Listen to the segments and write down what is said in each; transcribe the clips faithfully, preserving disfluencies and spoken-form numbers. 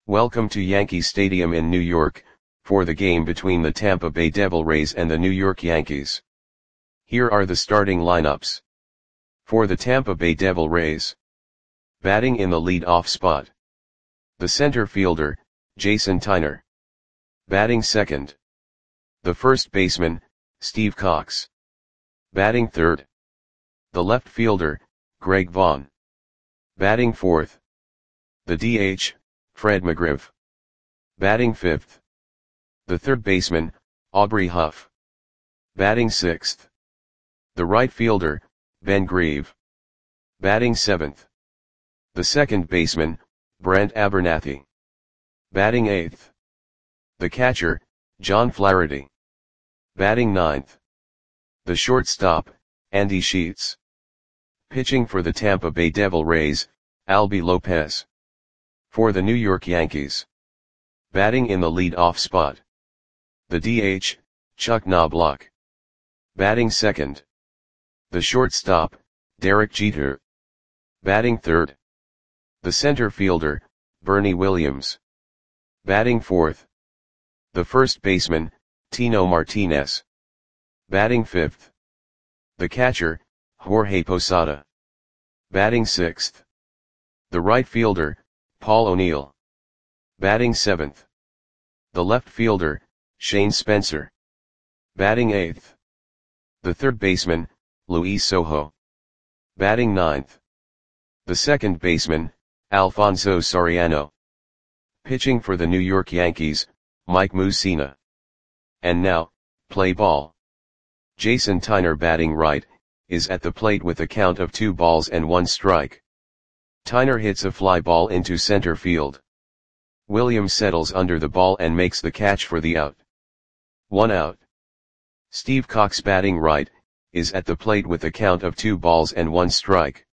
Welcome to Yankee Stadium in New York, for the game between the Tampa Bay Devil Rays and the New York Yankees. Here are the starting lineups. For the Tampa Bay Devil Rays. Batting in the lead-off spot. The center fielder, Jason Tyner. Batting second. The first baseman, Steve Cox. Batting third. The left fielder, Greg Vaughn. Batting fourth. The D H, Fred McGriff. Batting fifth. The third baseman, Aubrey Huff. Batting sixth. The right fielder, Ben Grieve. Batting seventh. The second baseman, Brent Abernathy. Batting eighth. The catcher, John Flaherty. Batting ninth. The shortstop, Andy Sheets. Pitching for the Tampa Bay Devil Rays, Albie Lopez. For the New York Yankees. Batting in the lead-off spot. The D H, Chuck Knobloch. Batting second. The shortstop, Derek Jeter. Batting third. The center fielder, Bernie Williams. Batting fourth. The first baseman, Tino Martinez. Batting fifth. The catcher, Jorge Posada. Batting sixth. The right fielder, Paul O'Neill. Batting seventh. The left fielder, Shane Spencer. Batting eighth. The third baseman, Luis Sojo. Batting ninth. The second baseman, Alfonso Soriano. Pitching for the New York Yankees, Mike Mussina. And now, play ball. Jason Tyner, batting right, is at the plate with a count of two balls and one strike. Tyner hits a fly ball into center field. Williams settles under the ball and makes the catch for the out. One out. Steve Cox, batting right, is at the plate with a count of two balls and one strike.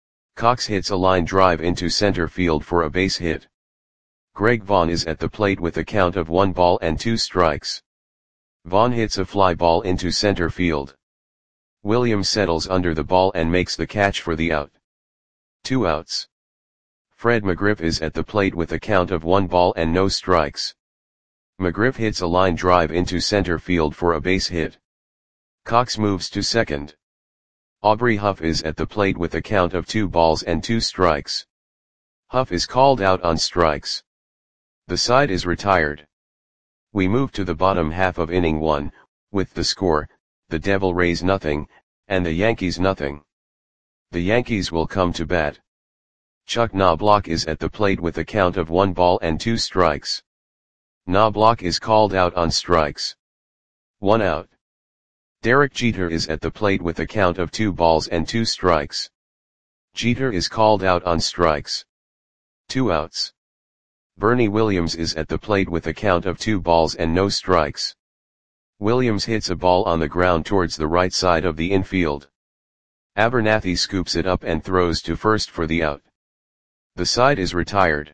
Cox hits a line drive into center field for a base hit. Greg Vaughn is at the plate with a count of one ball and two strikes. Vaughn hits a fly ball into center field. Williams settles under the ball and makes the catch for the out. Two outs. Fred McGriff is at the plate with a count of one ball and no strikes. McGriff hits a line drive into center field for a base hit. Cox moves to second. Aubrey Huff is at the plate with a count of two balls and two strikes. Huff is called out on strikes. The side is retired. We move to the bottom half of inning one, with the score, the Devil Rays nothing, and the Yankees nothing. The Yankees will come to bat. Chuck Knobloch is at the plate with a count of one ball and two strikes. Knobloch is called out on strikes. One out. Derek Jeter is at the plate with a count of two balls and two strikes. Jeter is called out on strikes. Two outs. Bernie Williams is at the plate with a count of two balls and no strikes. Williams hits a ball on the ground towards the right side of the infield. Abernathy scoops it up and throws to first for the out. The side is retired.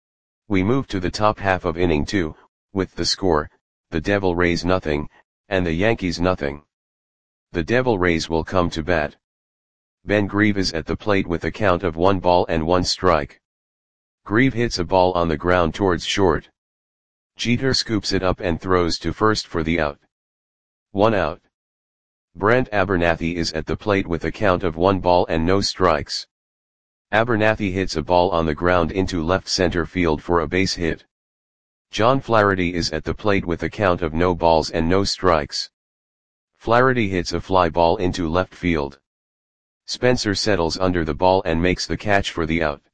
We move to the top half of inning two, with the score, the Devil Rays nothing, and the Yankees nothing. The Devil Rays will come to bat. Ben Grieve is at the plate with a count of one ball and one strike. Grieve hits a ball on the ground towards short. Jeter scoops it up and throws to first for the out. One out. Brent Abernathy is at the plate with a count of one ball and no strikes. Abernathy hits a ball on the ground into left center field for a base hit. John Flaherty is at the plate with a count of no balls and no strikes. Flaherty hits a fly ball into left field. Spencer settles under the ball and makes the catch for the out.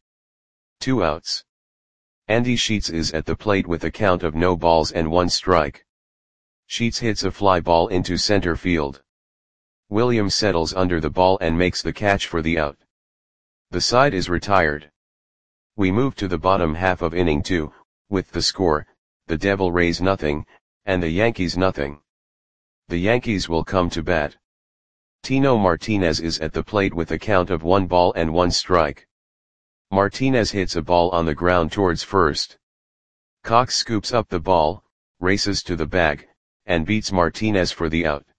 Two outs. Andy Sheets is at the plate with a count of no balls and one strike. Sheets hits a fly ball into center field. Williams settles under the ball and makes the catch for the out. The side is retired. We move to the bottom half of inning two, with the score, the Devil Rays nothing, and the Yankees nothing. The Yankees will come to bat. Tino Martinez is at the plate with a count of one ball and one strike. Martinez hits a ball on the ground towards first. Cox scoops up the ball, races to the bag, and beats Martinez for the out.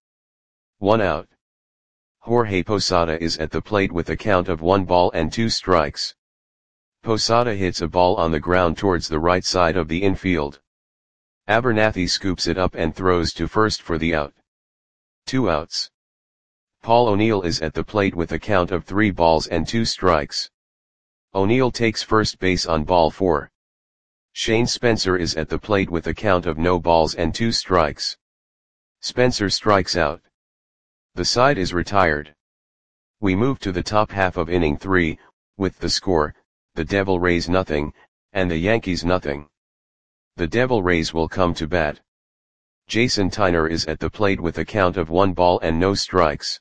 One out. Jorge Posada is at the plate with a count of one ball and two strikes. Posada hits a ball on the ground towards the right side of the infield. Abernathy scoops it up and throws to first for the out. Two outs. Paul O'Neill is at the plate with a count of three balls and two strikes. O'Neill takes first base on ball four. Shane Spencer is at the plate with a count of no balls and two strikes. Spencer strikes out. The side is retired. We move to the top half of inning three, with the score, the Devil Rays nothing, and the Yankees nothing. The Devil Rays will come to bat. Jason Tyner is at the plate with a count of one ball and no strikes.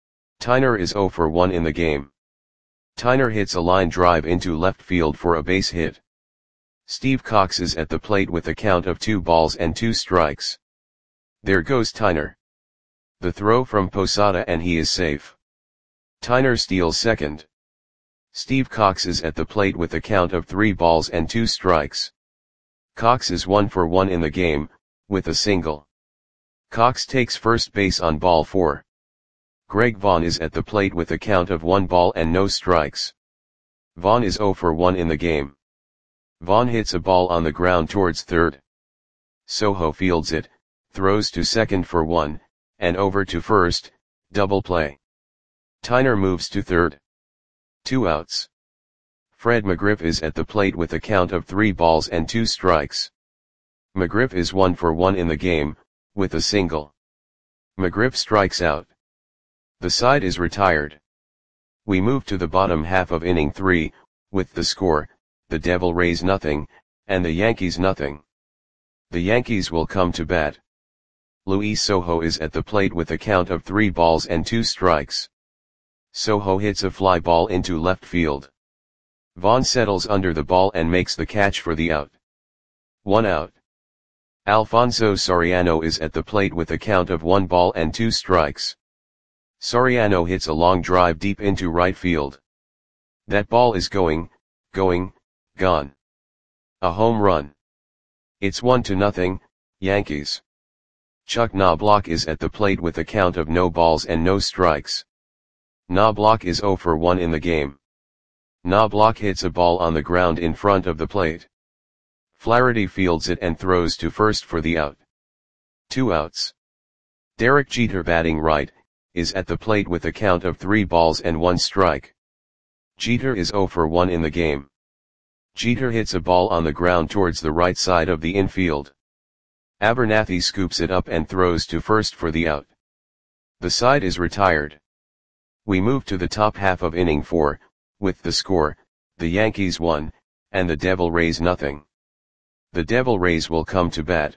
Tyner is oh for one in the game. Tyner hits a line drive into left field for a base hit. Steve Cox is at the plate with a count of two balls and two strikes. There goes Tyner. The throw from Posada and he is safe. Tyner steals second. Steve Cox is at the plate with a count of three balls and two strikes. Cox is one for one in the game, with a single. Cox takes first base on ball four. Greg Vaughn is at the plate with a count of one ball and no strikes. Vaughn is oh for one in the game. Vaughn hits a ball on the ground towards third. Soho fields it, throws to second for one, and over to first, double play. Tyner moves to third. Two outs. Fred McGriff is at the plate with a count of three balls and two strikes. McGriff is one for one in the game, with a single. McGriff strikes out. The side is retired. We move to the bottom half of inning three, with the score, the Devil Rays nothing, and the Yankees nothing. The Yankees will come to bat. Luis Soho is at the plate with a count of three balls and two strikes. Soho hits a fly ball into left field. Vaughn settles under the ball and makes the catch for the out. One out. Alfonso Soriano is at the plate with a count of one ball and two strikes. Soriano hits a long drive deep into right field. That ball is going, going, gone. A home run. It's one to nothing, Yankees. Chuck Knobloch is at the plate with a count of no balls and no strikes. Knobloch is oh for one in the game. Knobloch hits a ball on the ground in front of the plate. Flaherty fields it and throws to first for the out. Two outs. Derek Jeter, batting right, is at the plate with a count of three balls and one strike. Jeter is oh for one in the game. Jeter hits a ball on the ground towards the right side of the infield. Abernathy scoops it up and throws to first for the out. The side is retired. We move to the top half of inning four, with the score, the Yankees one, and the Devil Rays nothing. The Devil Rays will come to bat.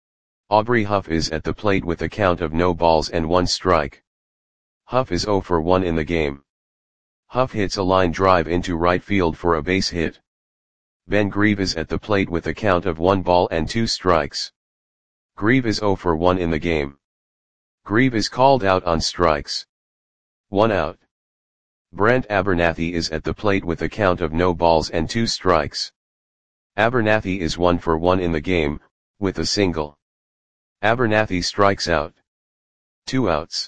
Aubrey Huff is at the plate with a count of no balls and one strike. Huff is oh for one in the game. Huff hits a line drive into right field for a base hit. Ben Grieve is at the plate with a count of one ball and two strikes. Grieve is oh for one in the game. Grieve is called out on strikes. One out. Brent Abernathy is at the plate with a count of no balls and two strikes. Abernathy is one for one in the game, with a single. Abernathy strikes out. Two outs.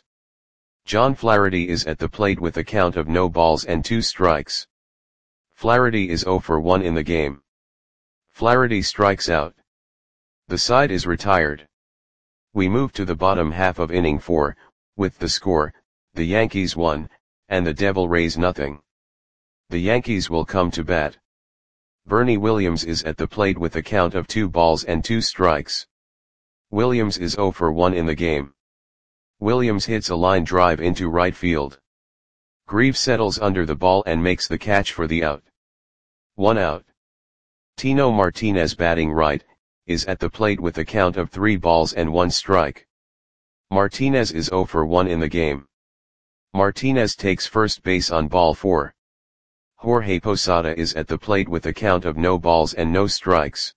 John Flaherty is at the plate with a count of no balls and two strikes. Flaherty is oh for one in the game. Flaherty strikes out. The side is retired. We move to the bottom half of inning four, with the score, the Yankees one, and the Devil Rays nothing. The Yankees will come to bat. Bernie Williams is at the plate with a count of two balls and two strikes. Williams is oh for one in the game. Williams hits a line drive into right field. Grieve settles under the ball and makes the catch for the out. One out. Tino Martinez, batting right, is at the plate with a count of three balls and one strike. Martinez is oh for one in the game. Martinez takes first base on ball four. Jorge Posada is at the plate with a count of no balls and no strikes.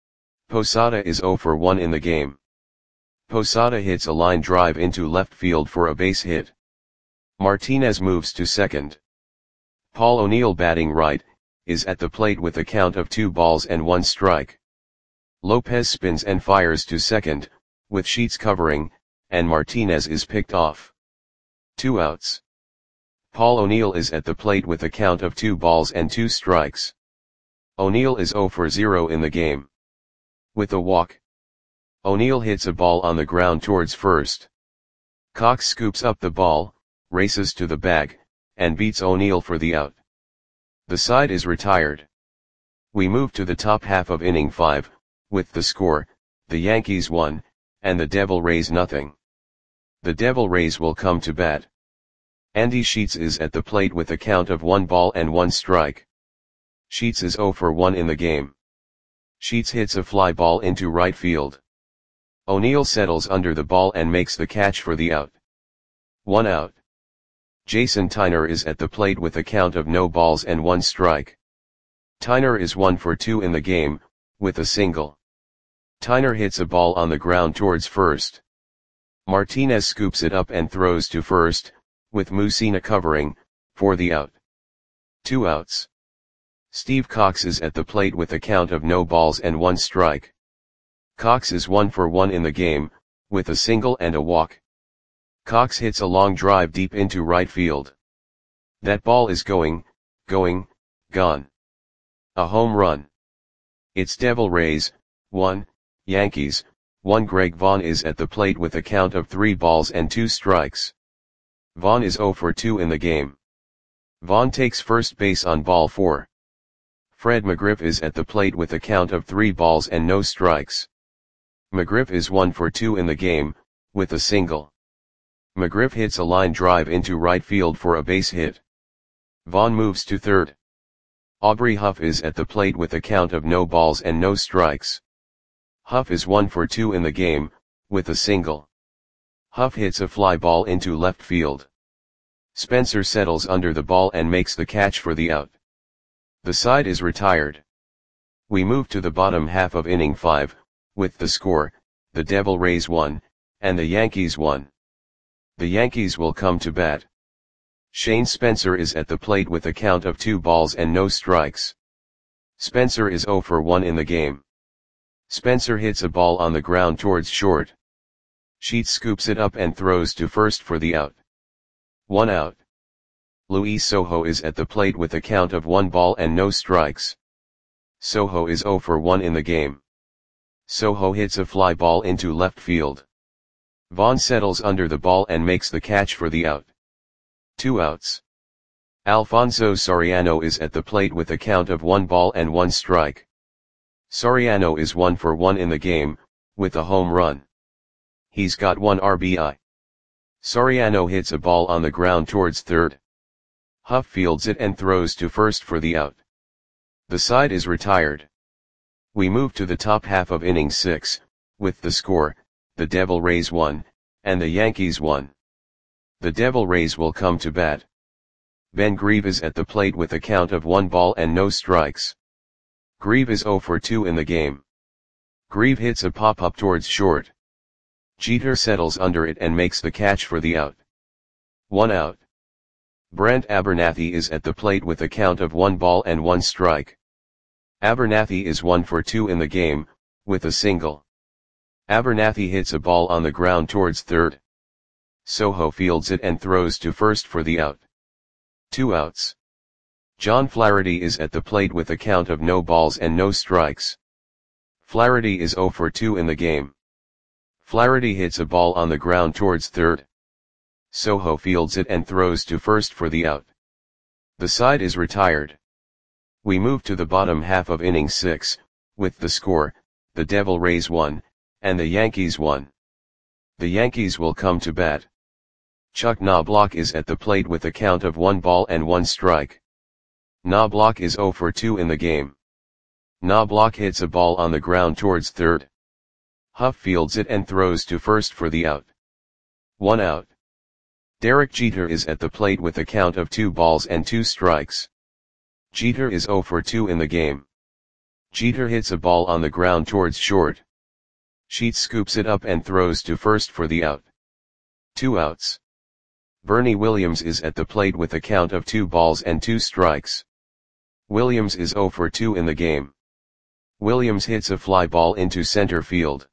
Posada is oh for one in the game. Posada hits a line drive into left field for a base hit. Martinez moves to second. Paul O'Neill, batting right, is at the plate with a count of two balls and one strike. Lopez spins and fires to second, with Sheets covering, and Martinez is picked off. Two outs. Paul O'Neill is at the plate with a count of two balls and two strikes. O'Neill is zero for zero in the game. With a walk, O'Neill hits a ball on the ground towards first. Cox scoops up the ball, races to the bag, and beats O'Neill for the out. The side is retired. We move to the top half of inning five, with the score, the Yankees one, and the Devil Rays nothing. The Devil Rays will come to bat. Andy Sheets is at the plate with a count of one ball and one strike. Sheets is zero for one in the game. Sheets hits a fly ball into right field. O'Neill settles under the ball and makes the catch for the out. One out. Jason Tyner is at the plate with a count of no balls and one strike. Tyner is one for two in the game, with a single. Tyner hits a ball on the ground towards first. Martinez scoops it up and throws to first, with Mussina covering, for the out. Two outs. Steve Cox is at the plate with a count of no balls and one strike. Cox is one for one in the game, with a single and a walk. Cox hits a long drive deep into right field. That ball is going, going, gone. A home run. It's Devil Rays, one, Yankees, one. Greg Vaughn is at the plate with a count of three balls and two strikes. Vaughn is zero for two in the game. Vaughn takes first base on ball four. Fred McGriff is at the plate with a count of three balls and no strikes. McGriff is one for two in the game, with a single. McGriff hits a line drive into right field for a base hit. Vaughn moves to third. Aubrey Huff is at the plate with a count of no balls and no strikes. Huff is one for two in the game, with a single. Huff hits a fly ball into left field. Spencer settles under the ball and makes the catch for the out. The side is retired. We move to the bottom half of inning five, with the score, the Devil Rays one, and the Yankees one. The Yankees will come to bat. Shane Spencer is at the plate with a count of two balls and no strikes. Spencer is zero for one in the game. Spencer hits a ball on the ground towards short. Sheets scoops it up and throws to first for the out. One out. Luis Sojo is at the plate with a count of one ball and no strikes. Sojo is zero for one in the game. Sojo hits a fly ball into left field. Vaughn settles under the ball and makes the catch for the out. Two outs. Alfonso Soriano is at the plate with a count of one ball and one strike. Soriano is one for one in the game, with a home run. He's got one R B I. Soriano hits a ball on the ground towards third. Huff fields it and throws to first for the out. The side is retired. We move to the top half of inning six, with the score, the Devil Rays one, and the Yankees one. The Devil Rays will come to bat. Ben Grieve is at the plate with a count of one ball and no strikes. Grieve is zero for two in the game. Grieve hits a pop-up towards short. Jeter settles under it and makes the catch for the out. One out. Brent Abernathy is at the plate with a count of one ball and one strike. Abernathy is one for two in the game, with a single. Abernathy hits a ball on the ground towards third. Sojo fields it and throws to first for the out. Two outs. John Flaherty is at the plate with a count of no balls and no strikes. Flaherty is zero for two in the game. Flaherty hits a ball on the ground towards third. Sojo fields it and throws to first for the out. The side is retired. We move to the bottom half of inning six, with the score, the Devil Rays one, and the Yankees one. The Yankees will come to bat. Chuck Knobloch is at the plate with a count of one ball and one strike. Knobloch is zero for two in the game. Knobloch hits a ball on the ground towards third. Huff fields it and throws to first for the out. One out. Derek Jeter is at the plate with a count of two balls and two strikes. Jeter is zero for two in the game. Jeter hits a ball on the ground towards short. Sheets scoops it up and throws to first for the out. Two outs. Bernie Williams is at the plate with a count of two balls and two strikes. Williams is zero for two in the game. Williams hits a fly ball into center field.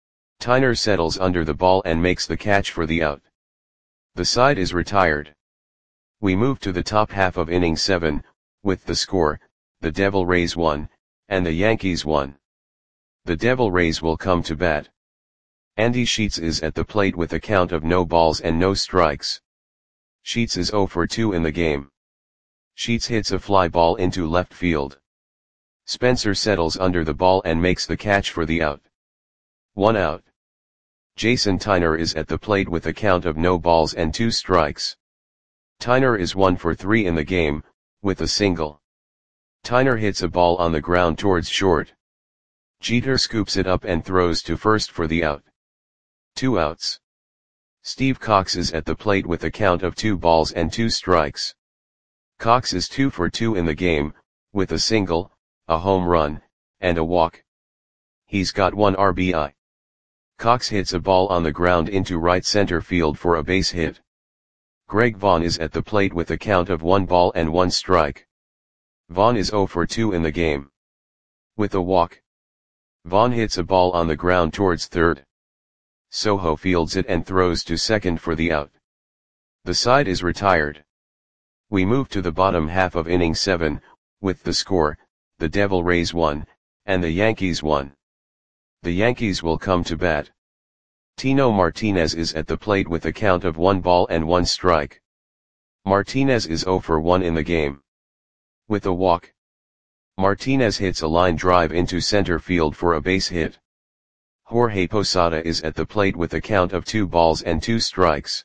Tyner settles under the ball and makes the catch for the out. The side is retired. We move to the top half of inning seven, with the score, the Devil Rays one, and the Yankees one. The Devil Rays will come to bat. Andy Sheets is at the plate with a count of no balls and no strikes. Sheets is oh for two in the game. Sheets hits a fly ball into left field. Spencer settles under the ball and makes the catch for the out. One out. Jason Tyner is at the plate with a count of no balls and two strikes. Tyner is one for three in the game, with a single. Tyner hits a ball on the ground towards short. Jeter scoops it up and throws to first for the out. Two outs. Steve Cox is at the plate with a count of two balls and two strikes. Cox is two for two in the game, with a single, a home run, and a walk. He's got one R B I. Cox hits a ball on the ground into right center field for a base hit. Greg Vaughn is at the plate with a count of one ball and one strike. Vaughn is oh for two in the game. With a walk. Vaughn hits a ball on the ground towards third. Soho fields it and throws to second for the out. The side is retired. We move to the bottom half of inning seven, with the score, the Devil Rays one, and the Yankees one. The Yankees will come to bat. Tino Martinez is at the plate with a count of one ball and one strike. Martinez is oh for one in the game. With a walk. Martinez hits a line drive into center field for a base hit. Jorge Posada is at the plate with a count of two balls and two strikes.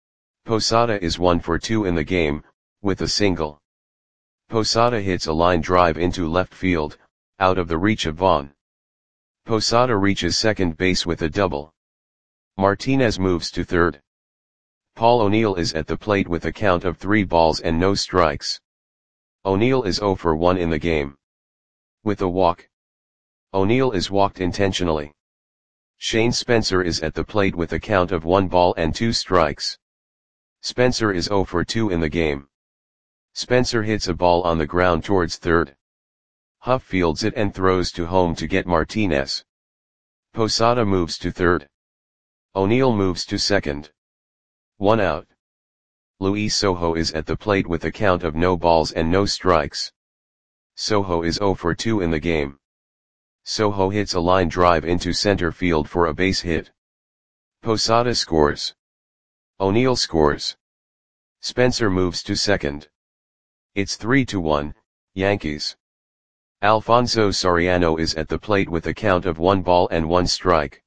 Posada is one for two in the game, with a single. Posada hits a line drive into left field, out of the reach of Vaughn. Posada reaches second base with a double. Martinez moves to third. Paul O'Neill is at the plate with a count of three balls and no strikes. O'Neill is oh for one in the game. With a walk. O'Neill is walked intentionally. Shane Spencer is at the plate with a count of one ball and two strikes. Spencer is oh for two in the game. Spencer hits a ball on the ground towards third. Huff fields it and throws to home to get Martinez. Posada moves to third. O'Neill moves to second. One out. Luis Sojo is at the plate with a count of no balls and no strikes. Sojo is oh for two in the game. Sojo hits a line drive into center field for a base hit. Posada scores. O'Neill scores. Spencer moves to second. It's three to one, Yankees. Alfonso Soriano is at the plate with a count of one ball and one strike.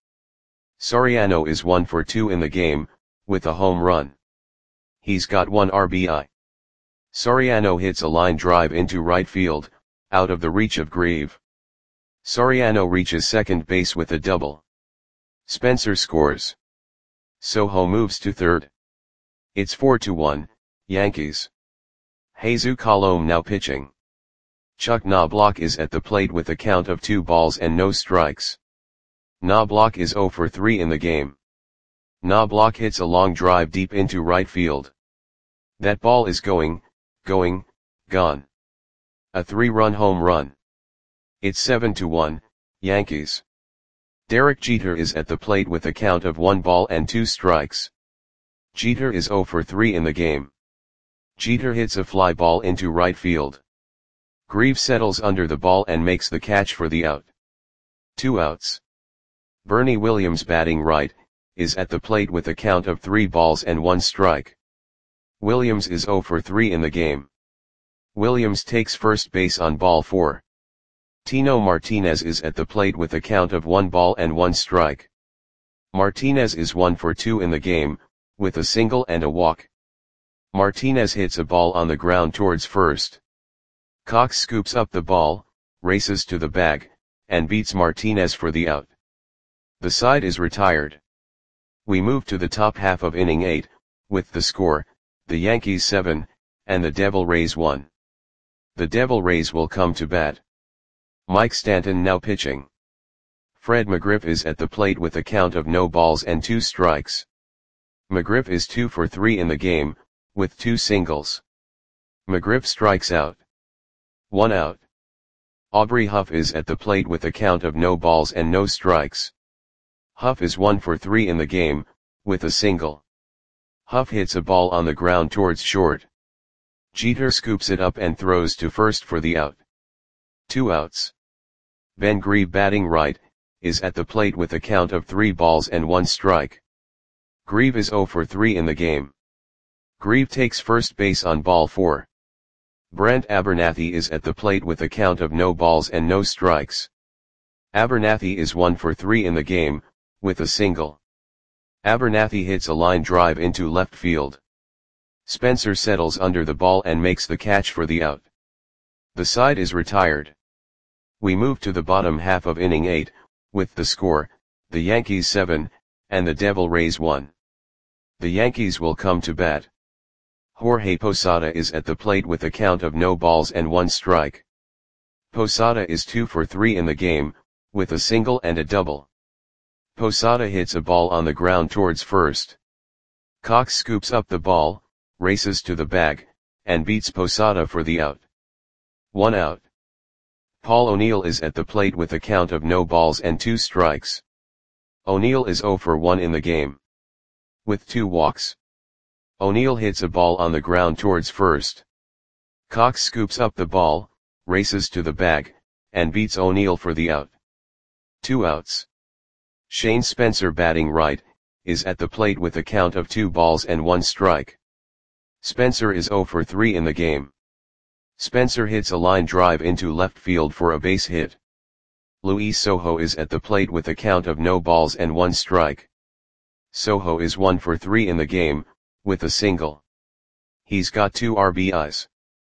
Soriano is one for two in the game, with a home run. He's got one R B I. Soriano hits a line drive into right field, out of the reach of Grieve. Soriano reaches second base with a double. Spencer scores. Sojo moves to third. It's four to one, Yankees. Jesus Colome now pitching. Chuck Knobloch is at the plate with a count of two balls and no strikes. Knobloch is oh for three in the game. Knobloch hits a long drive deep into right field. That ball is going, going, gone. A three-run home run. It's seven to one, Yankees. Derek Jeter is at the plate with a count of one ball and two strikes. Jeter is oh for three in the game. Jeter hits a fly ball into right field. Grieve settles under the ball and makes the catch for the out. Two outs. Bernie Williams, batting right, is at the plate with a count of three balls and one strike. Williams is oh for three in the game. Williams takes first base on ball four. Tino Martinez is at the plate with a count of one ball and one strike. Martinez is one for two in the game, with a single and a walk. Martinez hits a ball on the ground towards first. Cox scoops up the ball, races to the bag, and beats Martinez for the out. The side is retired. We move to the top half of inning eight, with the score, the Yankees seven, and the Devil Rays one. The Devil Rays will come to bat. Mike Stanton now pitching. Fred McGriff is at the plate with a count of no balls and two strikes. McGriff is two for three in the game, with two singles. McGriff strikes out. One out. Aubrey Huff is at the plate with a count of no balls and no strikes. Huff is one for three in the game, with a single. Huff hits a ball on the ground towards short. Jeter scoops it up and throws to first for the out. Two outs. Ben Grieve batting right, is at the plate with a count of three balls and one strike. Grieve is zero for three in the game. Grieve takes first base on ball four. Brent Abernathy is at the plate with a count of no balls and no strikes. Abernathy is one for three in the game, with a single. Abernathy hits a line drive into left field. Spencer settles under the ball and makes the catch for the out. The side is retired. We move to the bottom half of inning eight, with the score, the Yankees seven, and the Devil Rays one. The Yankees will come to bat. Jorge Posada is at the plate with a count of no balls and one strike. Posada is two for three in the game, with a single and a double. Posada hits a ball on the ground towards first. Cox scoops up the ball, races to the bag, and beats Posada for the out. One out. Paul O'Neill is at the plate with a count of no balls and two strikes. O'Neill is zero for one in the game, with two walks. O'Neill hits a ball on the ground towards first. Cox scoops up the ball, races to the bag, and beats O'Neill for the out. Two outs. Shane Spencer batting right, is at the plate with a count of two balls and one strike. Spencer is zero for three in the game. Spencer hits a line drive into left field for a base hit. Luis Sojo is at the plate with a count of no balls and one strike. Sojo is one for three in the game, with a single. He's got two R B Is.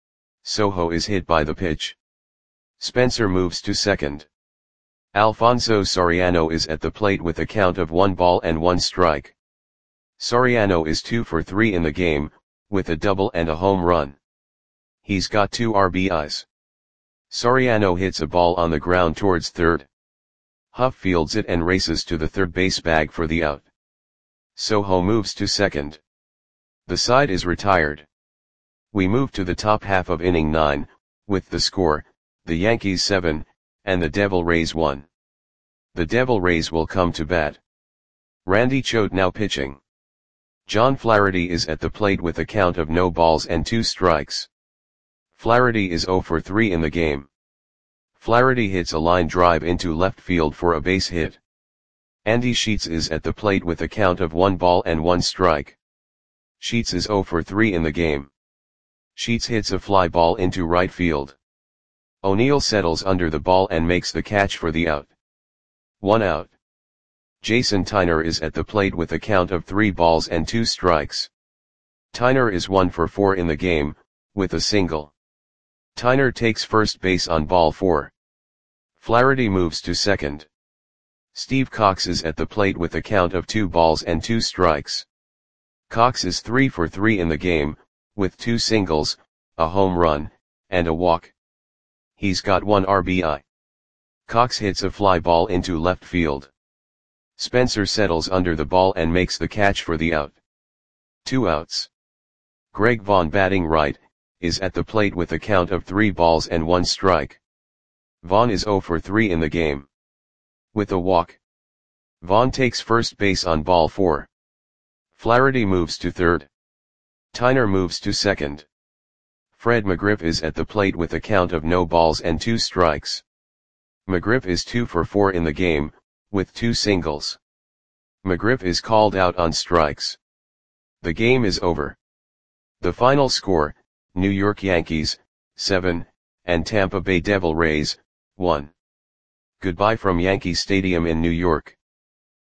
Sojo is hit by the pitch. Spencer moves to second. Alfonso Soriano is at the plate with a count of one ball and one strike. Soriano is two for three in the game, with a double and a home run. He's got two R B Is. Soriano hits a ball on the ground towards third. Huff fields it and races to the third base bag for the out. Sojo moves to second. The side is retired. We move to the top half of inning nine, with the score, the Yankees seven, and the Devil Rays one. The Devil Rays will come to bat. Randy Choate now pitching. John Flaherty is at the plate with a count of no balls and two strikes. Flaherty is zero for three in the game. Flaherty hits a line drive into left field for a base hit. Andy Sheets is at the plate with a count of one ball and one strike. Sheets is zero for three in the game. Sheets hits a fly ball into right field. O'Neill settles under the ball and makes the catch for the out. One out. Jason Tyner is at the plate with a count of three balls and two strikes. Tyner is one for four in the game, with a single. Tyner takes first base on ball four. Flaherty moves to second. Steve Cox is at the plate with a count of two balls and two strikes. Cox is three for three in the game, with two singles, a home run, and a walk. He's got one R B I. Cox hits a fly ball into left field. Spencer settles under the ball and makes the catch for the out. Two outs. Greg Vaughn batting right, is at the plate with a count of three balls and one strike. Vaughn is zero for three in the game, with a walk. Vaughn takes first base on ball four. Flaherty moves to third. Tyner moves to second. Fred McGriff is at the plate with a count of no balls and two strikes. McGriff is two for four in the game, with two singles. McGriff is called out on strikes. The game is over. The final score, New York Yankees, seven, and Tampa Bay Devil Rays, one. Goodbye from Yankee Stadium in New York.